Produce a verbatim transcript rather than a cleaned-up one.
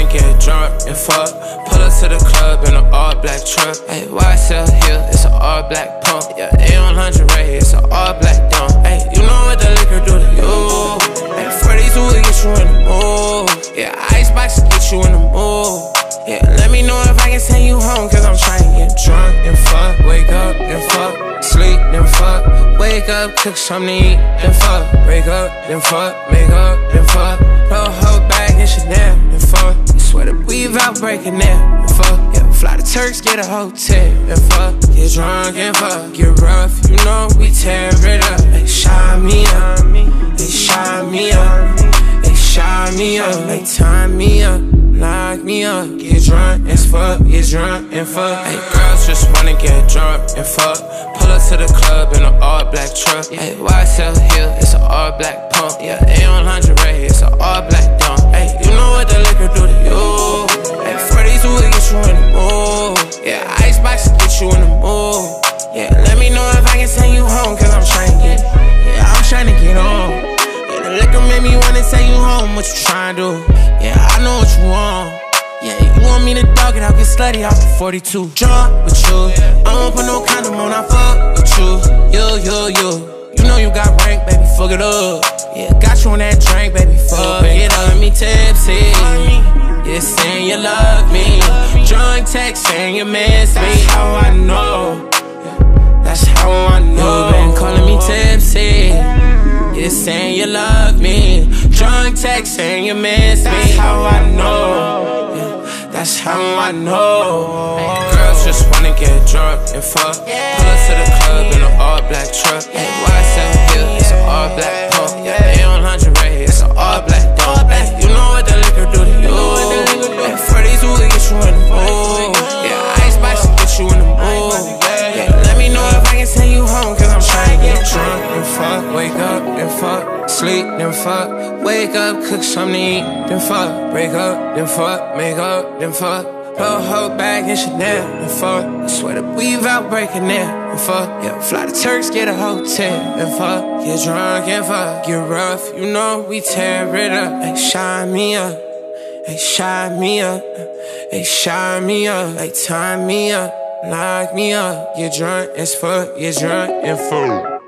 get drunk and fuck. Pull up to the club in an all-black truck. Hey, Y S L Hill, it's an all-black pump. Yeah, A one hundred Ray, it's an all-black dump. Hey, you know what the liquor do to you. Hey, forty-two will get you in the mood. Yeah, Icebox will get you in the mood. Yeah, let me know if I can send you home, cause I'm trying to get drunk and fuck. Wake up and fuck, sleep then fuck. Wake up, cook something to eat, then fuck. Break up, then fuck, make up, then fuck. Throw a whole bag in Chanel, then fuck. Swear to weave out breaking there, then fuck. Yeah, fly to Turks, get a hotel, then fuck. Get drunk and fuck, get rough, you know we tear it up. They shine me up, they shine me up, they shine me up, they tie me up. Knock me up, get drunk as fuck, get drunk and fuck. Hey, girls just wanna get drunk and fuck. Pull up to the club in an all-black truck. Hey, Y S L Hill, it's an all-black pump. Yeah, A one hundred Ray, it's an all-black dump. Hey, you know what the liquor do to you. Hey, forty-two will get you in the mood. Yeah, Icebox will get you in the mood. Yeah, let me know if I can send you home, cause I'm trying to get, yeah, I'm trying to get home. Yeah, the liquor made me wanna send you home, what you trying to do? Yeah, I know what you want. Yeah, you want me to dog it, I'll get slutty off the forty-two. Drunk with you, I won't put no condom on, I fuck with you. You, you, you, you know you got rank, baby, fuck it up. Yeah, got you on that drink, baby, fuck it up. Me tipsy, yeah, saying you love me. Drunk text saying you miss me. That's how I know, that's how I know. You been calling me tipsy, yeah, saying you love me. Drunk text saying you miss me. That's how I know, yeah, that's how I know. Hey, girls just wanna get drunk and fuck. Pull up to the club in an all-black truck. Hey, Y S L Hill, it's an all-black pump. Yeah, A one hundred Ray, it's an all-black dump. Hey, you know what the liquor do to you. Hey, forty-two will get you in the mood. Yeah, Icebox will get you in the mood. Yeah, let me know if I can send you home, cause I'm trying to get drunk and fuck. Wake up and fuck, sleep then fuck. Wake up, cook something to eat, then fuck. Break up, then fuck, make up, then fuck. Throw a whole bag in Chanel, then fuck. I swear to weave out breaking there, then fuck. Yeah, fly to Turks, get a hotel, then fuck. Get drunk and fuck, get rough, you know we tear it up. They shine me up, they shine me up, they shine me up, they tie me up, knock me up. Get drunk as fuck, get drunk and fuck.